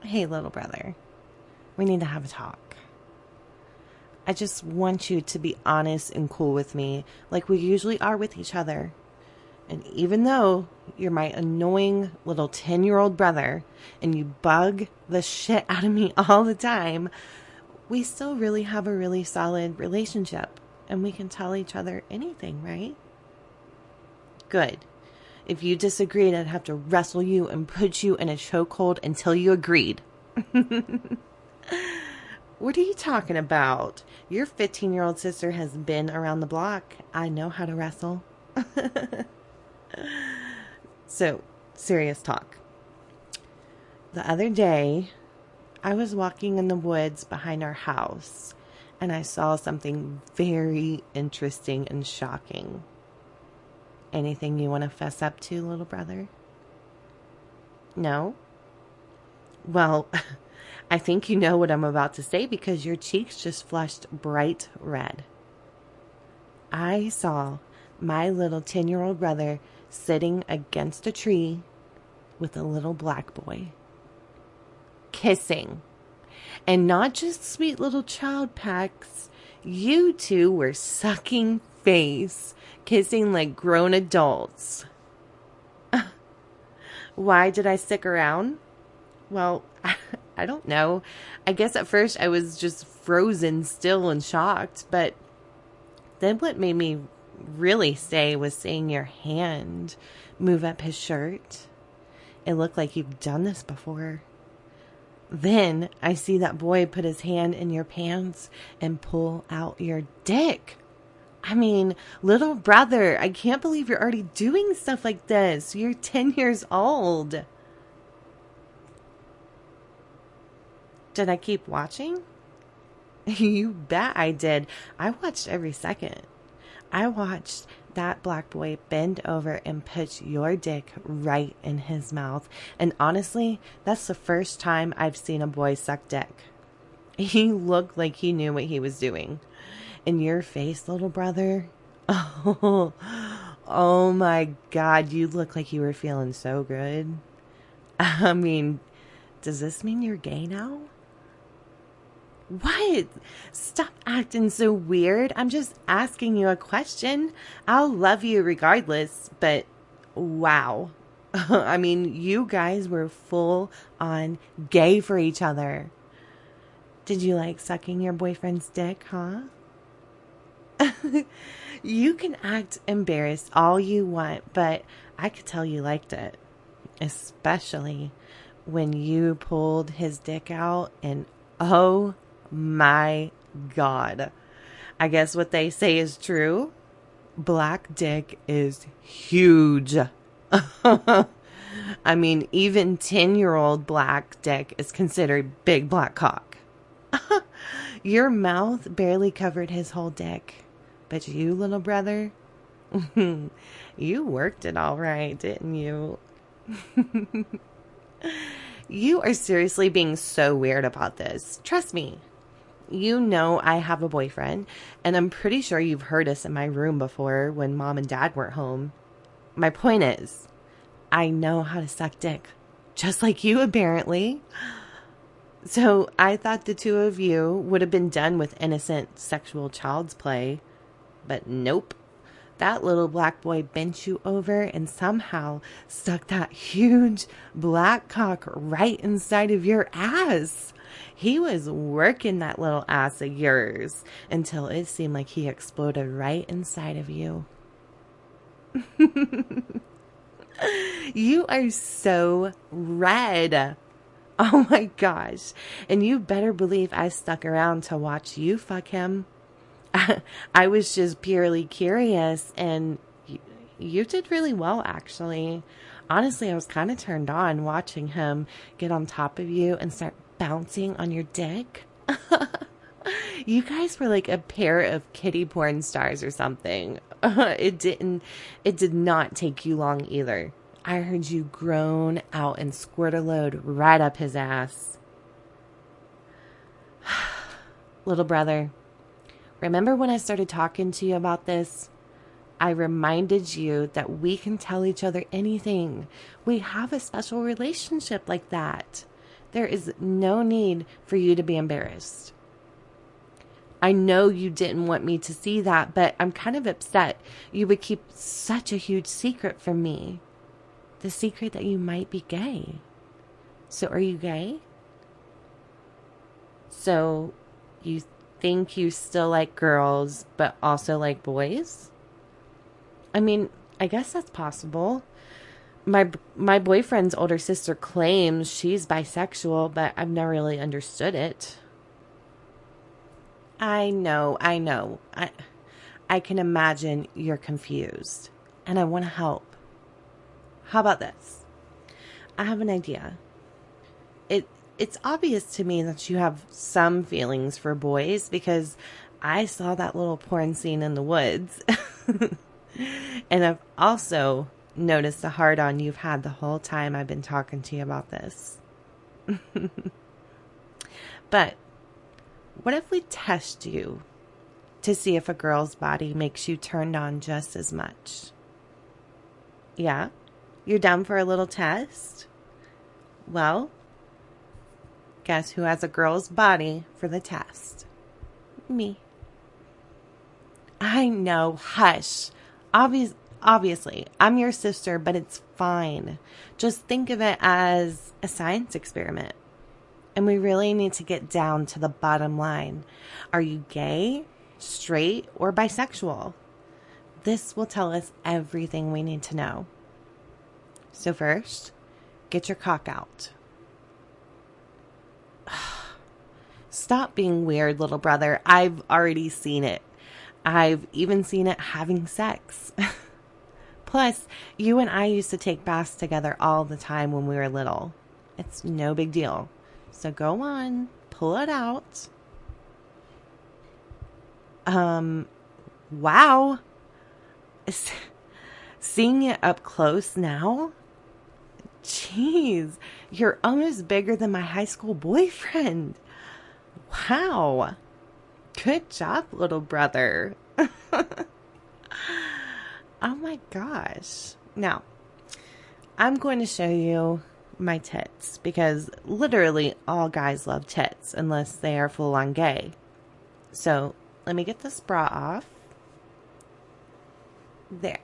Hey, little brother, we need to have a talk. I just want you to be honest and cool with me like we usually are with each other. And even though you're my annoying little 10-year-old brother and you bug the shit out of me all the time, we still really have a really solid relationship and we can tell each other anything, right? Good. If you disagreed, I'd have to wrestle you and put you in a chokehold until you agreed. What are you talking about? Your 15-year-old sister has been around the block. I know how to wrestle. So, serious talk. The other day, I was walking in the woods behind our house, and I saw something very interesting and shocking. Anything you want to fess up to, little brother? No? Well, I think you know what I'm about to say because your cheeks just flushed bright red. I saw my little 10-year-old brother sitting against a tree with a little black boy. Kissing. And not just sweet little child pecks. You two were sucking face, kissing like grown adults. Why did I stick around? Well, I don't know. I guess at first I was just frozen still and shocked, but then what made me really stay was seeing your hand move up his shirt. It looked like you've done this before. Then I see that boy put his hand in your pants and pull out your dick. I mean, little brother, I can't believe you're already doing stuff like this. You're 10 years old. Did I keep watching? You bet I did. I watched every second. I watched that black boy bend over and put your dick right in his mouth. And honestly, that's the first time I've seen a boy suck dick. He looked like he knew what he was doing. And your face, little brother, oh my God, you look like you were feeling so good. I mean, does this mean you're gay now? What? Stop acting so weird. I'm just asking you a question. I'll love you regardless, but wow. I mean, you guys were full on gay for each other. Did you like sucking your boyfriend's dick, huh? You can act embarrassed all you want, but I could tell you liked it. Especially when you pulled his dick out and oh my God. I guess what they say is true. Black dick is huge. I mean, even 10-year-old black dick is considered big black cock. Your mouth barely covered his whole dick. But you, little brother, you worked it all right, didn't you? You are seriously being so weird about this. Trust me. You know I have a boyfriend, and I'm pretty sure you've heard us in my room before when mom and dad weren't home. My point is, I know how to suck dick, just like you apparently. So I thought the two of you would have been done with innocent sexual child's play. But nope. That little black boy bent you over and somehow stuck that huge black cock right inside of your ass. He was working that little ass of yours until it seemed like he exploded right inside of you. You are so red. Oh my gosh. And you better believe I stuck around to watch you fuck him. I was just purely curious, and you did really well, actually. Honestly, I was kind of turned on watching him get on top of you and start bouncing on your dick. You guys were like a pair of kitty porn stars or something. It did not take you long either. I heard you groan out and squirt a load right up his ass. Little brother, remember when I started talking to you about this? I reminded you that we can tell each other anything. We have a special relationship like that. There is no need for you to be embarrassed. I know you didn't want me to see that, but I'm kind of upset you would keep such a huge secret from me. The secret that you might be gay. So are you gay? So you think you still like girls, but also like boys? I mean, I guess that's possible. My boyfriend's older sister claims she's bisexual, but I've never really understood it. I know. I can imagine you're confused, and I want to help. How about this? I have an idea. It's obvious to me that you have some feelings for boys because I saw that little porn scene in the woods. And I've also noticed the hard-on you've had the whole time I've been talking to you about this. But what if we test you to see if a girl's body makes you turned on just as much? Yeah? You're down for a little test? Well, guess who has a girl's body for the test? Me. I know, hush. Obviously, I'm your sister, but it's fine. Just think of it as a science experiment. And we really need to get down to the bottom line. Are you gay, straight, or bisexual? This will tell us everything we need to know. So first, get your cock out. Stop being weird, little brother. I've already seen it. I've even seen it having sex. Plus, you and I used to take baths together all the time when we were little. It's no big deal. So go on, pull it out. Wow. Seeing it up close now? Jeez, you're almost bigger than my high school boyfriend. Wow. Good job, little brother. Oh my gosh. Now, I'm going to show you my tits because literally all guys love tits unless they are full on gay. So let me get this bra off. There.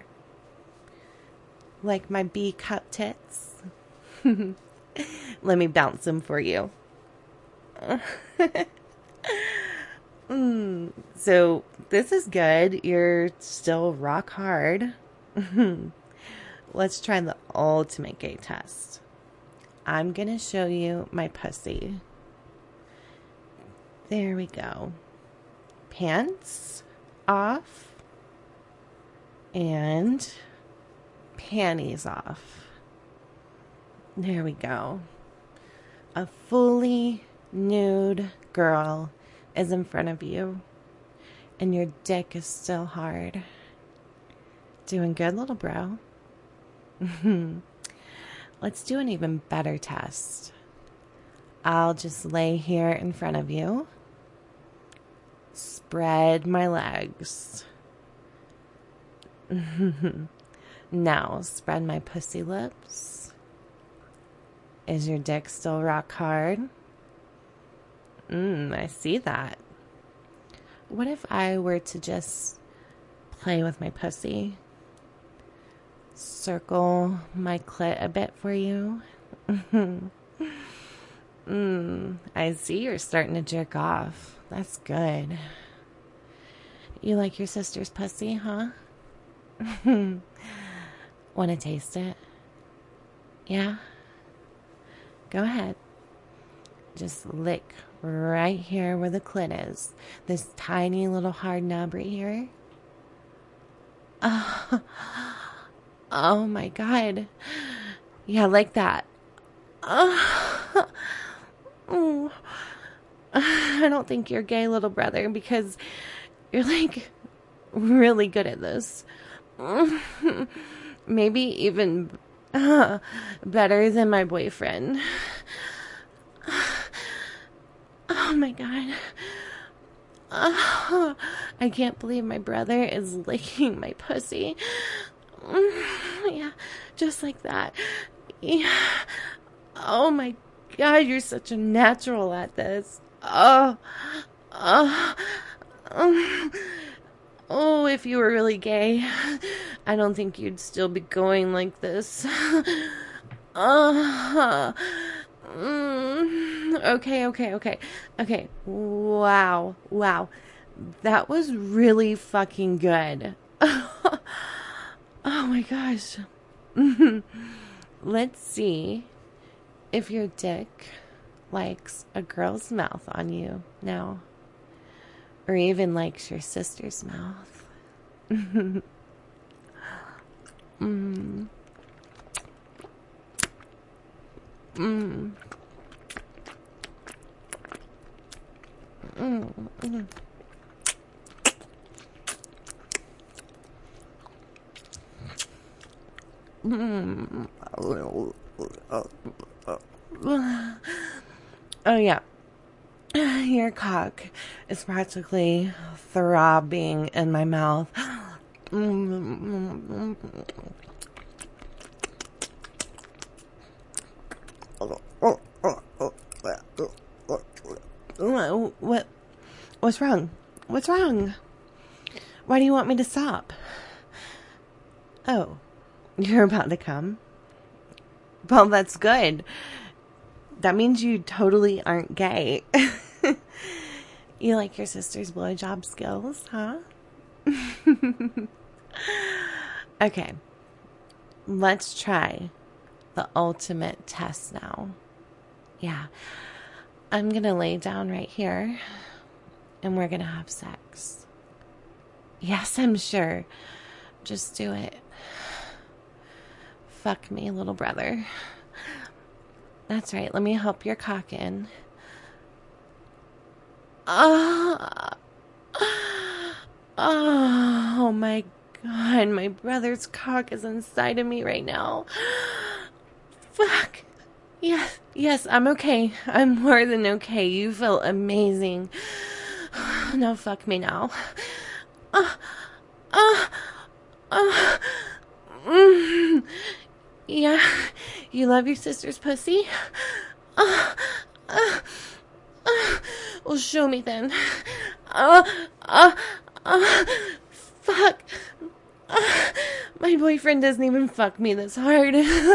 Like my B cup tits. Let me bounce them for you. So this is good. You're still rock hard. Let's try the ultimate gay test. I'm going to show you my pussy. There we go. Pants off. And panties off. There we go. A fully nude girl is in front of you. And your dick is still hard. Doing good, little bro. Let's do an even better test. I'll just lay here in front of you. Spread my legs. Now, spread my pussy lips. Is your dick still rock hard? I see that. What if I were to just play with my pussy? Circle my clit a bit for you? I see you're starting to jerk off. That's good. You like your sister's pussy, huh? Want to taste it? Yeah? Go ahead. Just lick right here where the clit is. This tiny little hard knob right here. Oh my God. Yeah, like that. I don't think you're gay, little brother, because you're like really good at this. Maybe even better than my boyfriend. Oh my God. I can't believe my brother is licking my pussy. Yeah, just like that. Yeah. Oh my God, you're such a natural at this. Oh, if you were really gay, I don't think you'd still be going like this. Okay. Wow. That was really fucking good. Oh my gosh. Let's see if your dick likes a girl's mouth on you now. Or even likes your sister's mouth. Oh yeah. Your cock is practically throbbing in my mouth. What's wrong? What's wrong? Why do you want me to stop? Oh, you're about to come? Well, that's good. That means you totally aren't gay. You like your sister's blowjob skills, huh? Okay. Let's try the ultimate test now. Yeah. I'm gonna lay down right here and we're gonna have sex. Yes, I'm sure. Just do it. Fuck me, little brother. That's right. Let me help your cock in. Oh my God. My brother's cock is inside of me right now. Fuck. Yes, I'm okay. I'm more than okay. You feel amazing. Now fuck me now. Yeah, you love your sister's pussy? Well, show me then. Fuck. My boyfriend doesn't even fuck me this hard.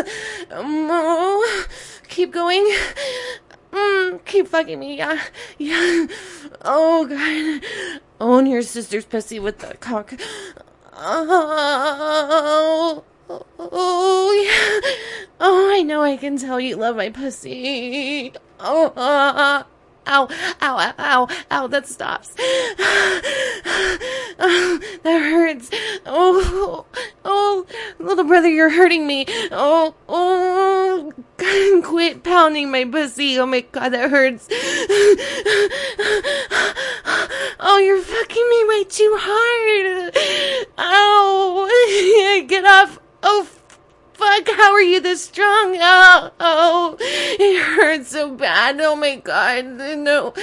Keep going. Keep fucking me, yeah. Oh, God. Own your sister's pussy with the cock. Oh, yeah. Oh, I know I can tell you love my pussy. Oh, ow, that stops. That hurts. Oh, little brother, you're hurting me. Oh, quit pounding my pussy. Oh my God, that hurts. Oh, you're fucking me way too hard. Ow, get off. Oh, fuck, how are you this strong? Oh, it hurts so bad. Oh my God, no.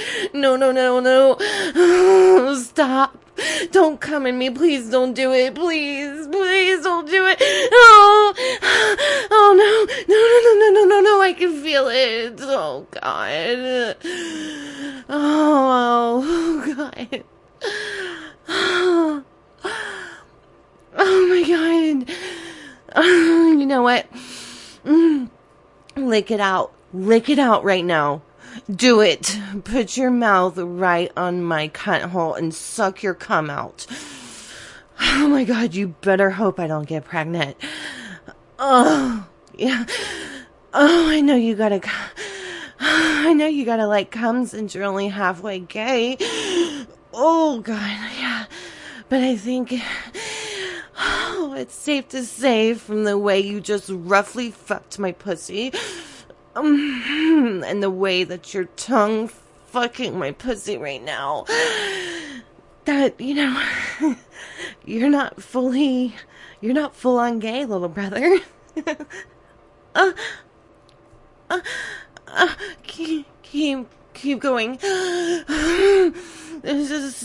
Stop. Don't come in me. Please don't do it. Please don't do it. Oh no. I can feel it. Oh God. Oh God. Oh my God. You know what? Lick it out right now. Do it. Put your mouth right on my cunt hole and suck your cum out. Oh my God, you better hope I don't get pregnant. Oh, yeah. Oh, I know you gotta like cum since you're only halfway gay. Oh God, yeah. But I think it's safe to say from the way you just roughly fucked my pussy, and the way that your tongue fucking my pussy right now, that, you're not full on gay, little brother. Keep going. This is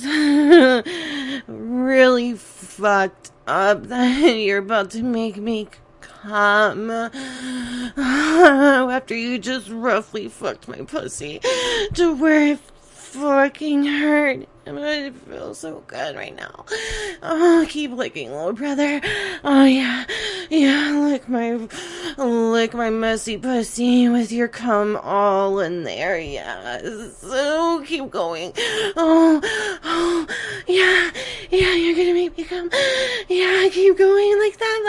really fucked up that you're about to make me come. after you just roughly fucked my pussy to where it fucking hurt. It feels so good right now. Oh, keep licking, little brother. Oh yeah, lick my messy pussy with your cum all in there. Yeah, so keep going. Oh, yeah, you're gonna make me come. Yeah, keep going like that.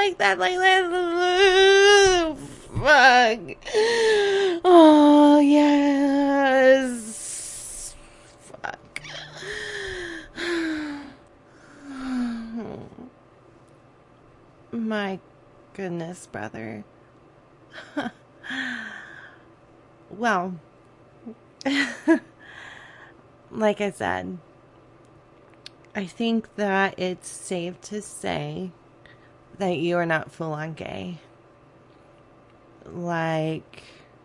Fuck. Oh yes. Fuck. My goodness, brother. Well, like I said, I think that it's safe to say that you are not full on gay. Like,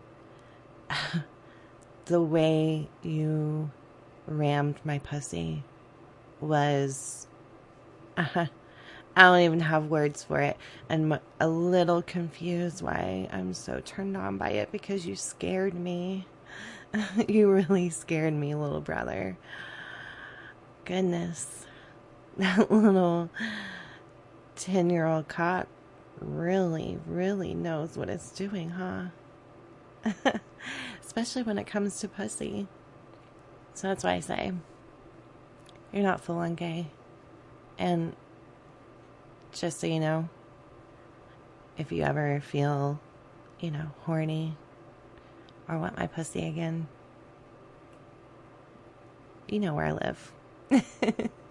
the way you rammed my pussy was, I don't even have words for it. And a little confused why I'm so turned on by it, because you scared me. You really scared me, little brother. Goodness. That little 10-year-old cop really, really knows what it's doing, huh? Especially when it comes to pussy. So that's why I say, you're not full on gay. And just so you know, if you ever feel, horny or want my pussy again, you know where I live.